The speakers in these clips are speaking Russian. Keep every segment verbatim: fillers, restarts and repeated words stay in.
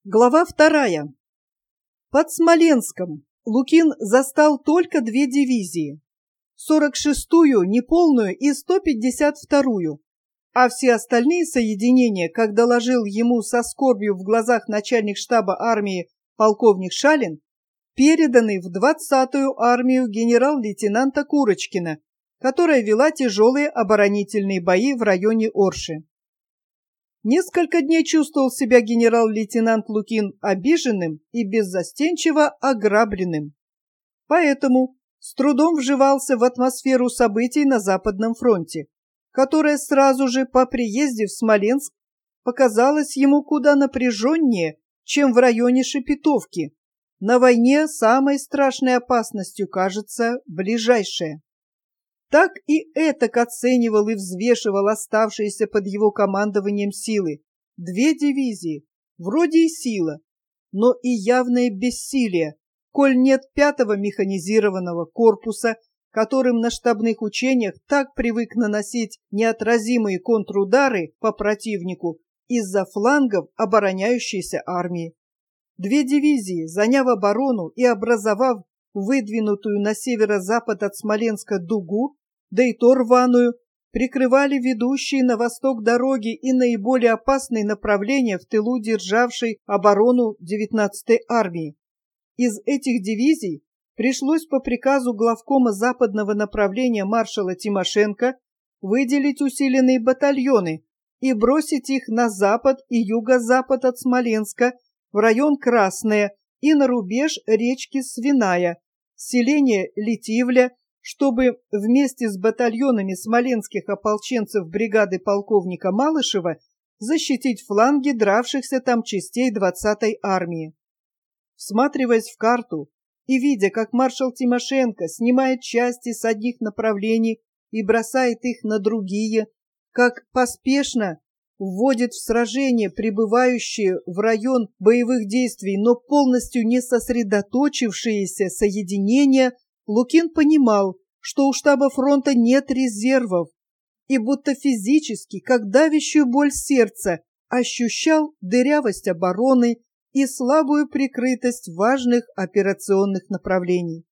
Глава вторая. Под Смоленском Лукин застал только две дивизии, сорок шестую неполную и сто пятьдесят вторую, а все остальные соединения, как доложил ему со скорбью в глазах начальник штаба армии полковник Шалин, переданы в двадцатую армию генерал-лейтенанта Курочкина, которая вела тяжелые оборонительные бои в районе Орши. Несколько дней чувствовал себя генерал-лейтенант Лукин обиженным и беззастенчиво ограбленным. Поэтому с трудом вживался в атмосферу событий на Западном фронте, которая сразу же по приезде в Смоленск показалась ему куда напряженнее, чем в районе Шепетовки. На войне самой страшной опасностью кажется ближайшая. Так и этак оценивал и взвешивал оставшиеся под его командованием силы. Две дивизии, вроде и сила, но и явное бессилие, коль нет пятого механизированного корпуса, которым на штабных учениях так привык наносить неотразимые контрудары по противнику из-за флангов обороняющейся армии. Две дивизии, заняв оборону и образовав выдвинутую на северо-запад от Смоленска дугу, да и то рваную, прикрывали ведущие на восток дороги и наиболее опасные направления в тылу державшей оборону девятнадцатой армии. Из этих дивизий пришлось по приказу главкома западного направления маршала Тимошенко выделить усиленные батальоны и бросить их на запад и юго-запад от Смоленска в район Красное и на рубеж речки Свиная, селение Литивля, чтобы вместе с батальонами смоленских ополченцев бригады полковника Малышева защитить фланги дравшихся там частей двадцатой армии. Всматриваясь в карту и видя, как маршал Тимошенко снимает части с одних направлений и бросает их на другие, как поспешно вводит в сражение прибывающие в район боевых действий, но полностью не сосредоточившиеся соединения, Лукин понимал, что у штаба фронта нет резервов, и будто физически, как давящую боль сердца, ощущал дырявость обороны и слабую прикрытость важных операционных направлений.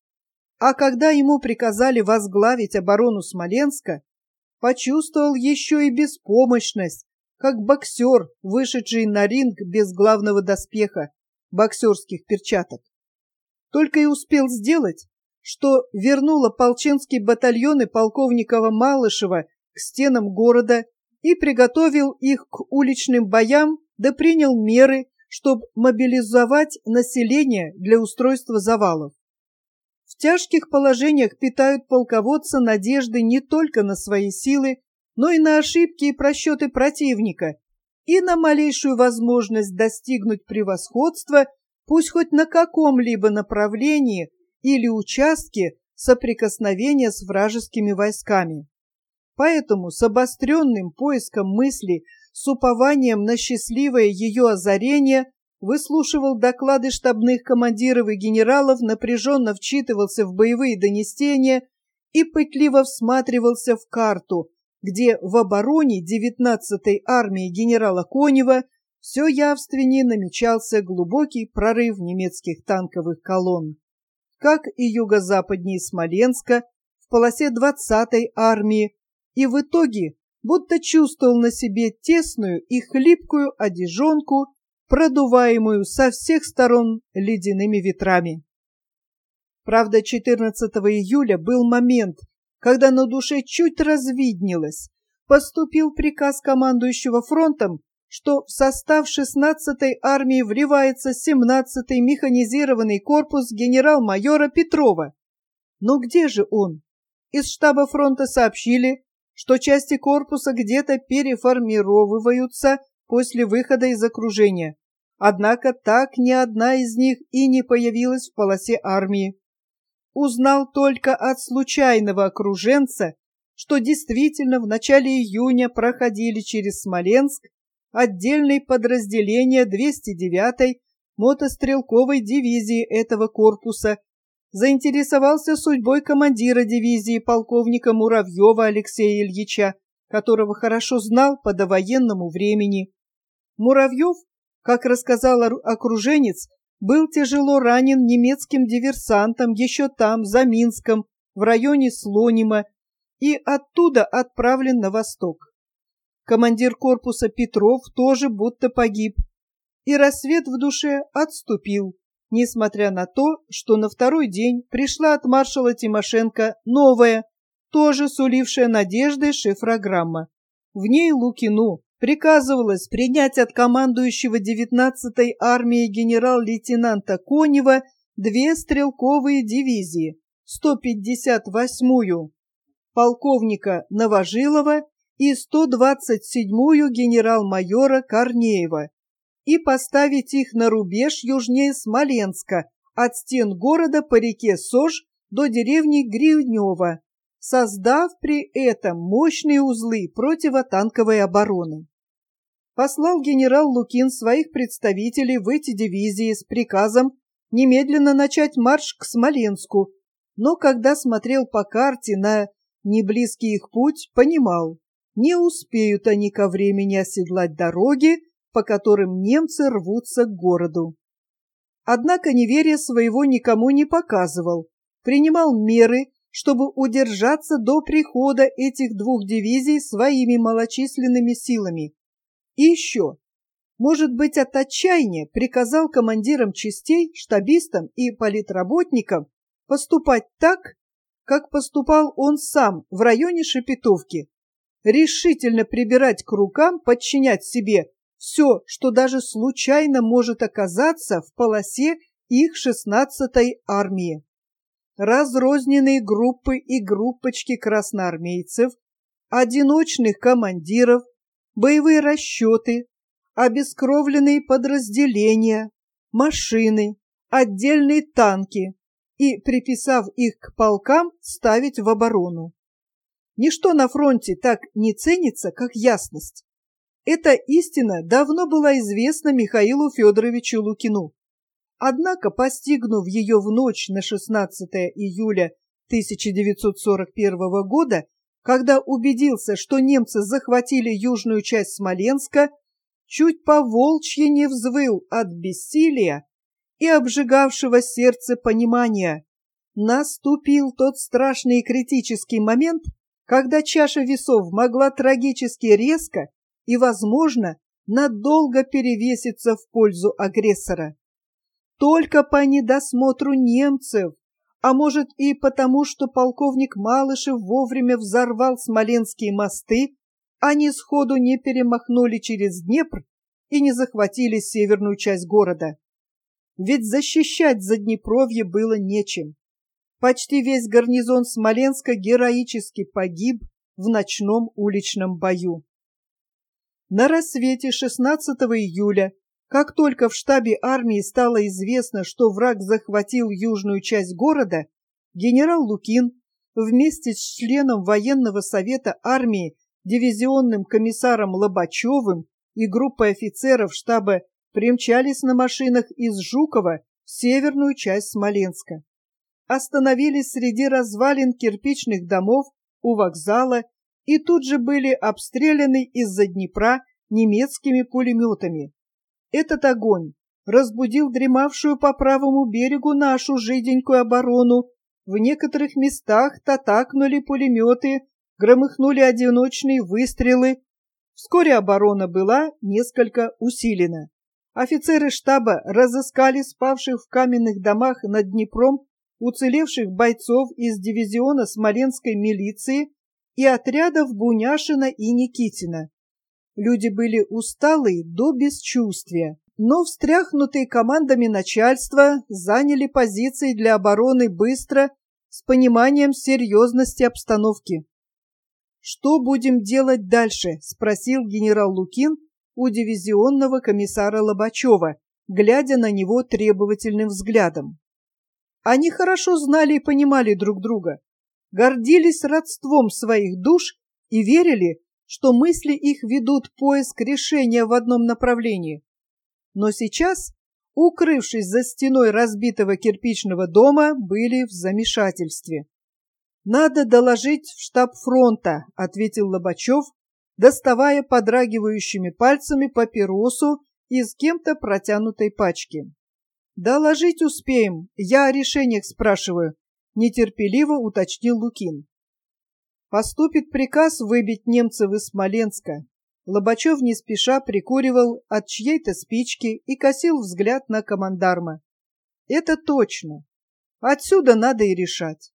А когда ему приказали возглавить оборону Смоленска, почувствовал еще и беспомощность, как боксер, вышедший на ринг без главного доспеха, боксерских перчаток. Только и успел сделать, что вернул ополченские батальоны полковника Малышева к стенам города и приготовил их к уличным боям, да принял меры, чтобы мобилизовать население для устройства завалов. В тяжких положениях питают полководца надежды не только на свои силы, но и на ошибки и просчеты противника, и на малейшую возможность достигнуть превосходства, пусть хоть на каком-либо направлении или участке соприкосновения с вражескими войсками. Поэтому с обостренным поиском мысли, с упованием на счастливое ее озарение, выслушивал доклады штабных командиров и генералов, напряженно вчитывался в боевые донесения и пытливо всматривался в карту, где в обороне девятнадцатой армии генерала Конева все явственнее намечался глубокий прорыв немецких танковых колонн, как и юго-западнее Смоленска в полосе двадцатой армии, и в итоге будто чувствовал на себе тесную и хлипкую одежонку, продуваемую со всех сторон ледяными ветрами. Правда, четырнадцатого июля был момент, когда на душе чуть развиднелось. Поступил приказ командующего фронтом, что в состав шестнадцатой армии вливается семнадцатый механизированный корпус генерал-майора Петрова. Но где же он? Из штаба фронта сообщили, что части корпуса где-то переформировываются после выхода из окружения. Однако так ни одна из них и не появилась в полосе армии. Узнал только от случайного окруженца, что действительно в начале июня проходили через Смоленск отдельные подразделения двести девятой мотострелковой дивизии этого корпуса, заинтересовался судьбой командира дивизии полковника Муравьева Алексея Ильича, которого хорошо знал по довоенному времени. Муравьев Как рассказал окруженец, был тяжело ранен немецким диверсантом еще там, за Минском, в районе Слонима, и оттуда отправлен на восток. Командир корпуса Петров тоже будто погиб, и рассвет в душе отступил, несмотря на то, что на второй день пришла от маршала Тимошенко новая, тоже сулившая надежды шифрограмма. В ней Лукину приказывалось принять от командующего девятнадцатой армией генерал-лейтенанта Конева две стрелковые дивизии, сто пятьдесят восьмую полковника Новожилова и сто двадцать седьмую генерал-майора Корнеева, и поставить их на рубеж южнее Смоленска, от стен города по реке Сож до деревни Гринево, создав при этом мощные узлы противотанковой обороны. Послал генерал Лукин своих представителей в эти дивизии с приказом немедленно начать марш к Смоленску, но когда смотрел по карте на неблизкий их путь, понимал, не успеют они ко времени оседлать дороги, по которым немцы рвутся к городу. Однако неверия своего никому не показывал, принимал меры, чтобы удержаться до прихода этих двух дивизий своими малочисленными силами. И еще, может быть, от отчаяния приказал командирам частей, штабистам и политработникам поступать так, как поступал он сам в районе Шепетовки, решительно прибирать к рукам, подчинять себе все, что даже случайно может оказаться в полосе их шестнадцатой армии. Разрозненные группы и группочки красноармейцев, одиночных командиров, боевые расчеты, обескровленные подразделения, машины, отдельные танки, и, приписав их к полкам, ставить в оборону. Ничто на фронте так не ценится, как ясность. Эта истина давно была известна Михаилу Федоровичу Лукину. Однако, постигнув ее в ночь на шестнадцатое июля тысяча девятьсот сорок первого года, когда убедился, что немцы захватили южную часть Смоленска, чуть по-волчьи не взвыл от бессилия и обжигавшего сердце понимания. Наступил тот страшный и критический момент, когда чаша весов могла трагически резко и, возможно, надолго перевеситься в пользу агрессора. Только по недосмотру немцев, а может и потому, что полковник Малышев вовремя взорвал смоленские мосты, они сходу не перемахнули через Днепр и не захватили северную часть города. Ведь защищать Заднепровье было нечем. Почти весь гарнизон Смоленска героически погиб в ночном уличном бою. На рассвете шестнадцатого июля, как только в штабе армии стало известно, что враг захватил южную часть города, генерал Лукин вместе с членом военного совета армии, дивизионным комиссаром Лобачевым и группой офицеров штаба примчались на машинах из Жукова в северную часть Смоленска. Остановились среди развалин кирпичных домов у вокзала и тут же были обстреляны из-за Днепра немецкими пулеметами. Этот огонь разбудил дремавшую по правому берегу нашу жиденькую оборону. В некоторых местах татакнули пулеметы, громыхнули одиночные выстрелы. Вскоре оборона была несколько усилена. Офицеры штаба разыскали спавших в каменных домах над Днепром уцелевших бойцов из дивизиона Смоленской милиции и отрядов Буняшина и Никитина. Люди были усталые до бесчувствия, но встряхнутые командами начальства заняли позиции для обороны быстро, с пониманием серьезности обстановки. «Что будем делать дальше?» – спросил генерал Лукин у дивизионного комиссара Лобачева, глядя на него требовательным взглядом. Они хорошо знали и понимали друг друга, гордились родством своих душ и верили, что мысли их ведут поиск решения в одном направлении. Но сейчас, укрывшись за стеной разбитого кирпичного дома, были в замешательстве. «Надо доложить в штаб фронта», — ответил Лобачев, доставая подрагивающими пальцами папиросу из кем-то протянутой пачки. «Доложить успеем, я о решениях спрашиваю», — нетерпеливо уточнил Лукин. «Поступит приказ выбить немцев из Смоленска». Лобачев не спеша прикуривал от чьей-то спички и косил взгляд на командарма. «Это точно. Отсюда надо и решать».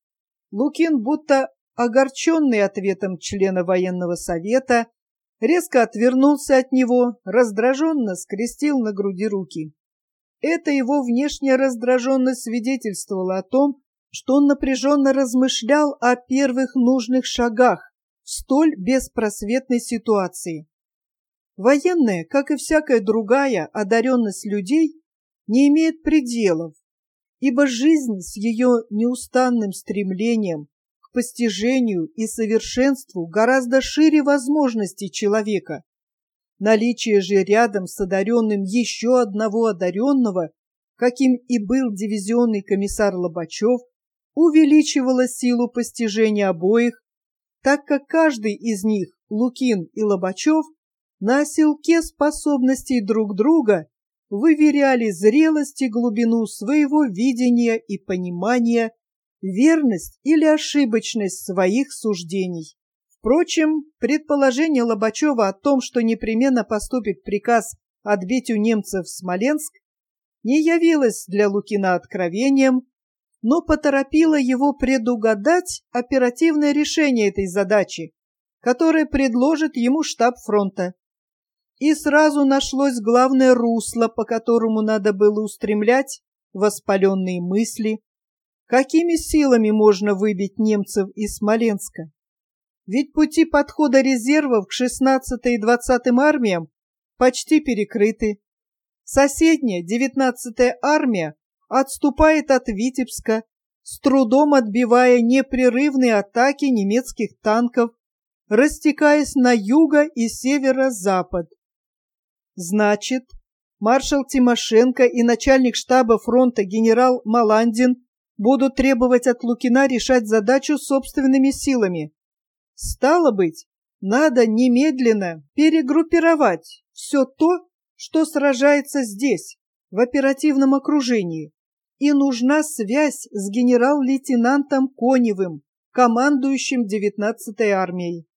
Лукин, будто огорченный ответом члена военного совета, резко отвернулся от него, раздраженно скрестил на груди руки. Эта его внешняя раздраженность свидетельствовала о том, что он напряженно размышлял о первых нужных шагах в столь беспросветной ситуации. Военная, как и всякая другая одаренность людей, не имеет пределов, ибо жизнь с ее неустанным стремлением к постижению и совершенству гораздо шире возможностей человека. Наличие же рядом с одаренным еще одного одаренного, каким и был дивизионный комиссар Лобачев, увеличивало силу постижения обоих, так как каждый из них, Лукин и Лобачев, на оселке способностей друг друга выверяли зрелость и глубину своего видения и понимания, верность или ошибочность своих суждений. Впрочем, предположение Лобачева о том, что непременно поступит приказ отбить у немцев Смоленск, не явилось для Лукина откровением, но поторопило его предугадать оперативное решение этой задачи, которое предложит ему штаб фронта. И сразу нашлось главное русло, по которому надо было устремлять воспаленные мысли, какими силами можно выбить немцев из Смоленска. Ведь пути подхода резервов к шестнадцатой и двадцатой армиям почти перекрыты. Соседняя девятнадцатая армия отступает от Витебска, с трудом отбивая непрерывные атаки немецких танков, растекаясь на юго и северо-запад. Значит, маршал Тимошенко и начальник штаба фронта генерал Маландин будут требовать от Лукина решать задачу собственными силами. Стало быть, надо немедленно перегруппировать все то, что сражается здесь, в оперативном окружении, и нужна связь с генерал-лейтенантом Коневым, командующим девятнадцатой армией.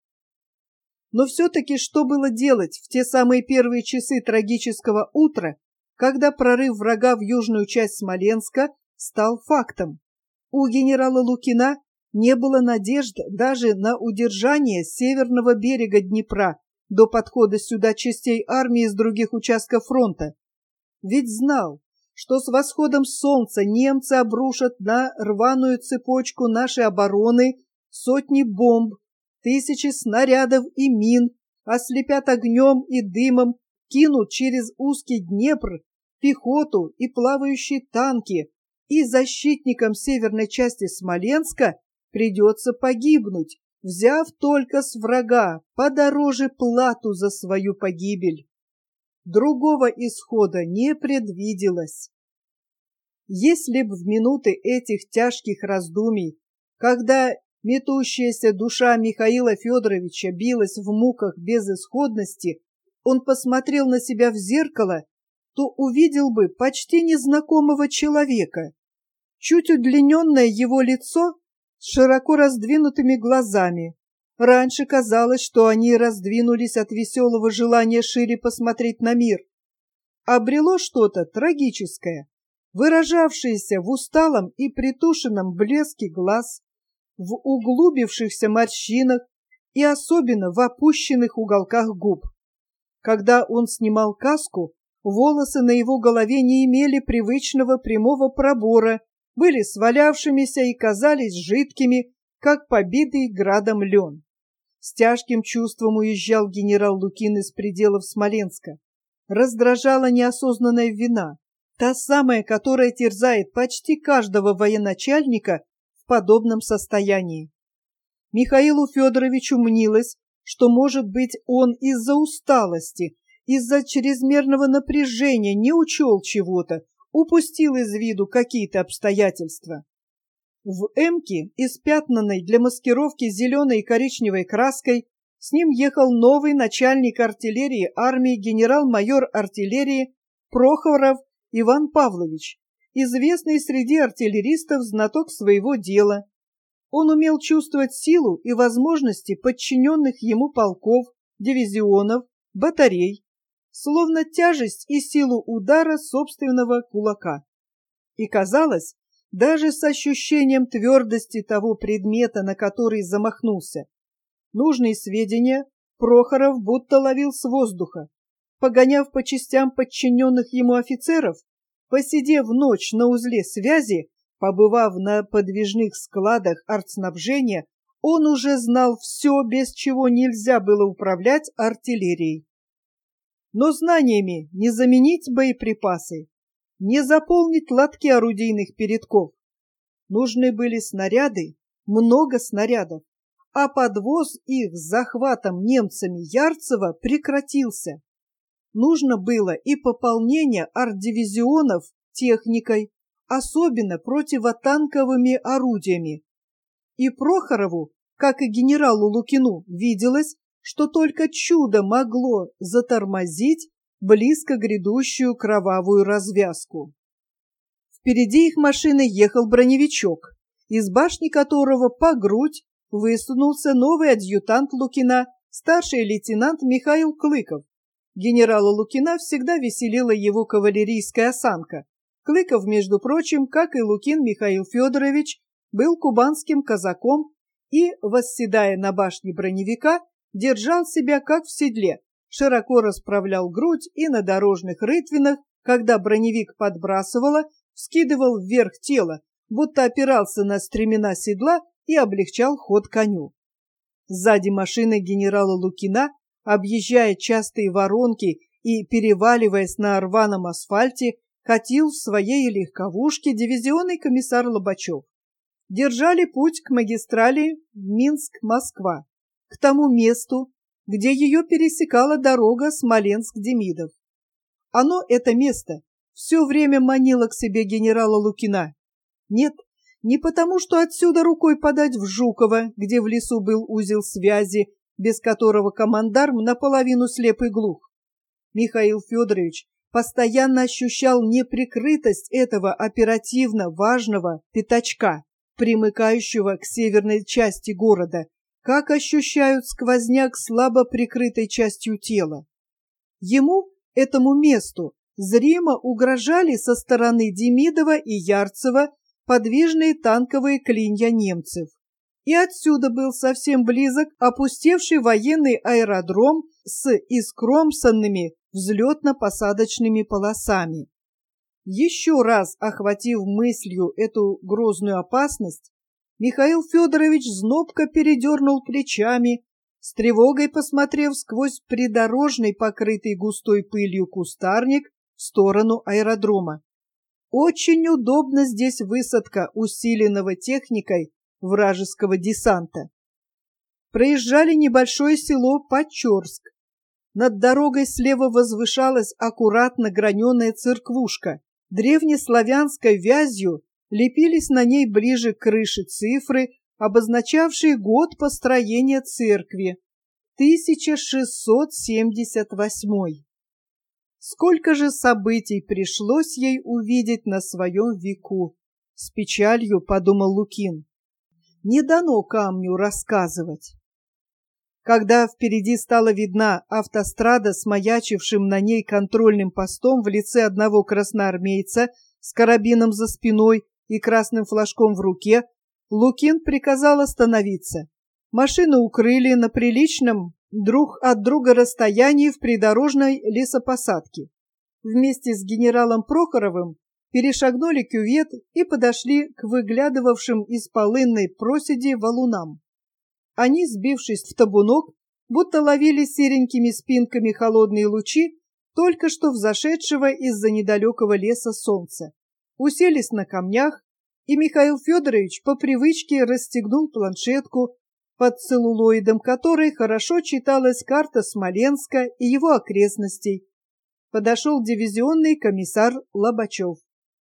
Но все-таки что было делать в те самые первые часы трагического утра, когда прорыв врага в южную часть Смоленска стал фактом? У генерала Лукина не было надежд даже на удержание северного берега Днепра до подхода сюда частей армии с других участков фронта. Ведь знал, что с восходом солнца немцы обрушат на рваную цепочку нашей обороны сотни бомб, тысячи снарядов и мин, ослепят огнем и дымом, кинут через узкий Днепр пехоту и плавающие танки, и защитникам северной части Смоленска придется погибнуть, взяв только с врага подороже плату за свою погибель. Другого исхода не предвиделось. Если б в минуты этих тяжких раздумий, когда метущаяся душа Михаила Федоровича билась в муках безысходности, он посмотрел на себя в зеркало, то увидел бы почти незнакомого человека. Чуть удлиненное его лицо с широко раздвинутыми глазами. Раньше казалось, что они раздвинулись от веселого желания шире посмотреть на мир. Обрело что-то трагическое, выражавшееся в усталом и притушенном блеске глаз, в углубившихся морщинах и особенно в опущенных уголках губ. Когда он снимал каску, волосы на его голове не имели привычного прямого пробора, были свалявшимися и казались жидкими, как побитый градом лен. С тяжким чувством уезжал генерал Лукин из пределов Смоленска. Раздражала неосознанная вина, та самая, которая терзает почти каждого военачальника в подобном состоянии. Михаилу Федоровичу мнилось, что, может быть, он из-за усталости, из-за чрезмерного напряжения не учел чего-то, упустил из виду какие-то обстоятельства. В эмке, испятнанной для маскировки зеленой и коричневой краской, С ним ехал новый начальник артиллерии армии генерал-майор артиллерии Прохоров Иван Павлович, известный среди артиллеристов знаток своего дела. Он умел чувствовать силу и возможности подчиненных ему полков, дивизионов, батарей, словно тяжесть и силу удара собственного кулака. И казалось, даже с ощущением твердости того предмета, на который замахнулся, нужные сведения Прохоров будто ловил с воздуха, погоняв по частям подчиненных ему офицеров, посидев ночь на узле связи, побывав на подвижных складах артснабжения, он уже знал все, без чего нельзя было управлять артиллерией. Но знаниями не заменить боеприпасы, не заполнить лотки орудийных передков. Нужны были снаряды, много снарядов, а подвоз их с захватом немцами Ярцева прекратился. Нужно было и пополнение артдивизионов техникой, особенно противотанковыми орудиями. И Прохорову, как и генералу Лукину, виделось, что только чудо могло затормозить близко грядущую кровавую развязку. Впереди их машины ехал броневичок, из башни которого по грудь высунулся новый адъютант Лукина, старший лейтенант Михаил Клыков. Генерала Лукина всегда веселила его кавалерийская осанка. Клыков, между прочим, как и Лукин Михаил Федорович, был кубанским казаком и, восседая на башне броневика, держал себя как в седле, широко расправлял грудь и на дорожных рытвинах, когда броневик подбрасывало, вскидывал вверх тело, будто опирался на стремена седла и облегчал ход коню. Сзади машины генерала Лукина, объезжая частые воронки и переваливаясь на рваном асфальте, катил в своей легковушке дивизионный комиссар Лобачев. Держали путь к магистрали Минск-Москва, к тому месту, где ее пересекала дорога Смоленск-Демидов. Оно, это место, все время манило к себе генерала Лукина. Нет, не потому, что отсюда рукой подать в Жуково, где в лесу был узел связи, без которого командарм наполовину слеп и глух. Михаил Федорович постоянно ощущал неприкрытость этого оперативно важного пятачка, примыкающего к северной части города, как ощущают сквозняк слабо прикрытой частью тела. Ему, этому месту, зримо угрожали со стороны Демидова и Ярцева подвижные танковые клинья немцев. И отсюда был совсем близок опустевший военный аэродром с искромсанными взлетно-посадочными полосами. Еще раз охватив мыслью эту грозную опасность, Михаил Федорович знобко передернул плечами, с тревогой посмотрев сквозь придорожный, покрытый густой пылью кустарник, в сторону аэродрома. Очень удобно здесь высадка усиленного техникой вражеского десанта. Проезжали небольшое село Почорск. Над дорогой слева возвышалась аккуратно граненая церквушка. Древнеславянской вязью лепились на ней ближе к крыше цифры, обозначавшие год построения церкви — тысяча шестьсот семьдесят восьмой. Сколько же событий пришлось ей увидеть на своем веку, с печалью подумал Лукин. Не дано камню рассказывать. Когда впереди стала видна автострада с маячившим на ней контрольным постом в лице одного красноармейца с карабином за спиной и красным флажком в руке, Лукин приказал остановиться. Машины укрыли на приличном друг от друга расстоянии в придорожной лесопосадке. Вместе с генералом Прохоровым перешагнули кювет и подошли к выглядывавшим из полынной проседи валунам. Они, сбившись в табунок, будто ловили серенькими спинками холодные лучи только что взошедшего из-за недалекого леса солнца. Уселись на камнях, и Михаил Федорович по привычке расстегнул планшетку, под целлулоидом которой хорошо читалась карта Смоленска и его окрестностей. Подошел дивизионный комиссар Лобачев.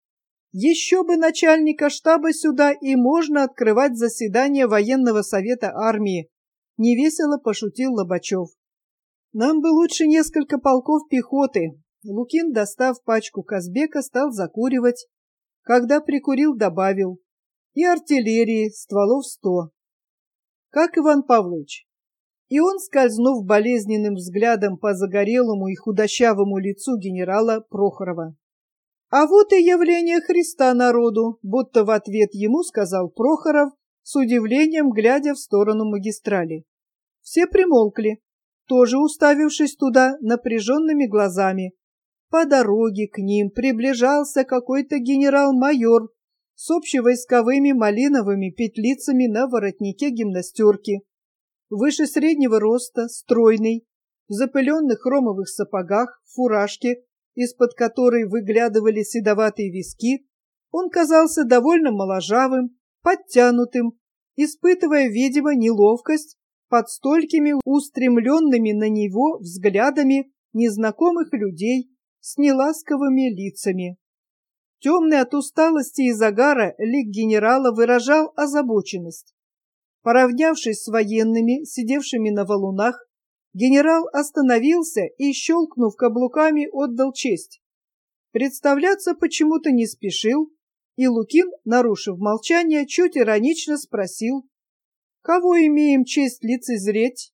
Еще бы начальника штаба сюда, и можно открывать заседание военного совета армии. — невесело пошутил Лобачев. «Нам бы лучше несколько полков пехоты». Лукин, достав пачку Казбека, стал закуривать. Когда прикурил, добавил: «И артиллерии, стволов сто». «Как Иван Павлович?» И он, скользнув болезненным взглядом по загорелому и худощавому лицу генерала Прохорова. «А вот и явление Христа народу», будто в ответ ему сказал Прохоров, с удивлением глядя в сторону магистрали. Все примолкли, тоже уставившись туда напряженными глазами. По дороге к ним приближался какой-то генерал-майор с общевойсковыми малиновыми петлицами на воротнике гимнастерки. Выше среднего роста, стройный, в запыленных хромовых сапогах, фуражке, из-под которой выглядывали седоватые виски, он казался довольно моложавым, подтянутым, испытывая, видимо, неловкость под столькими устремленными на него взглядами незнакомых людей с неласковыми лицами. Темный от усталости и загара лик генерала выражал озабоченность. Поравнявшись с военными, сидевшими на валунах, генерал остановился и, щелкнув каблуками, отдал честь. Представляться почему-то не спешил, и Лукин, нарушив молчание, чуть иронично спросил: «Кого имеем честь лицезреть?»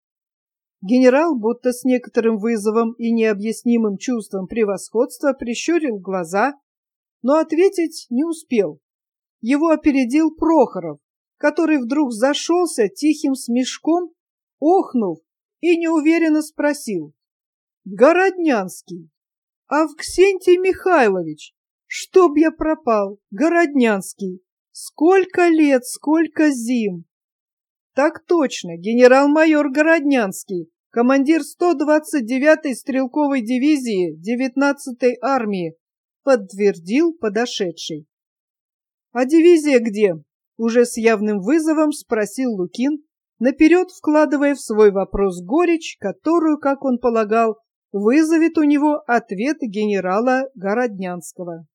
Генерал, будто с некоторым вызовом и необъяснимым чувством превосходства, прищурил глаза, но ответить не успел. Его опередил Прохоров, который вдруг зашелся тихим смешком, охнув и неуверенно спросил: «Городнянский! Авксентий Михайлович! Чтоб я пропал! Городнянский! Сколько лет, сколько зим!» «Так точно, генерал-майор Городнянский, командир сто двадцать девятой стрелковой дивизии девятнадцатой армии», подтвердил подошедший. «А дивизия где?» Уже с явным вызовом спросил Лукин, наперед вкладывая в свой вопрос горечь, которую, как он полагал, вызовет у него ответ генерала Городнянского.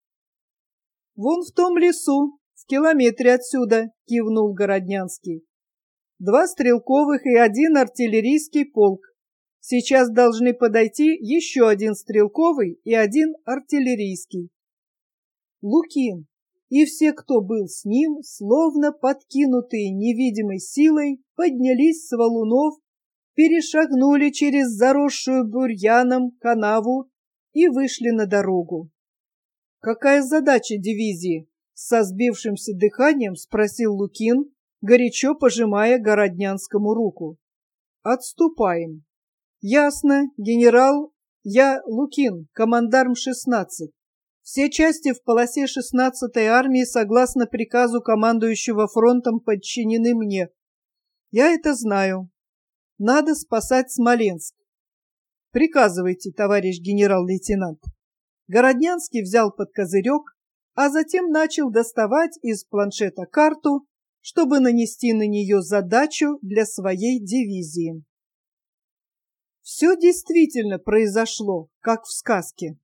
«Вон в том лесу, в километре отсюда», — кивнул Городнянский. «Два стрелковых и один артиллерийский полк. Сейчас должны подойти еще один стрелковый и один артиллерийский». Лукин и все, кто был с ним, словно подкинутые невидимой силой, поднялись с валунов, перешагнули через заросшую бурьяном канаву и вышли на дорогу. «Какая задача дивизии?» — со сбившимся дыханием спросил Лукин, горячо пожимая Городнянскому руку. «Отступаем». «Ясно, генерал. Я Лукин, командарм шестнадцать. Все части в полосе шестнадцатой армии, согласно приказу командующего фронтом, подчинены мне. Я это знаю. Надо спасать Смоленск. Приказывайте, товарищ генерал-лейтенант». Городнянский взял под козырек, а затем начал доставать из планшета карту, чтобы нанести на нее задачу для своей дивизии. Все действительно произошло, как в сказке.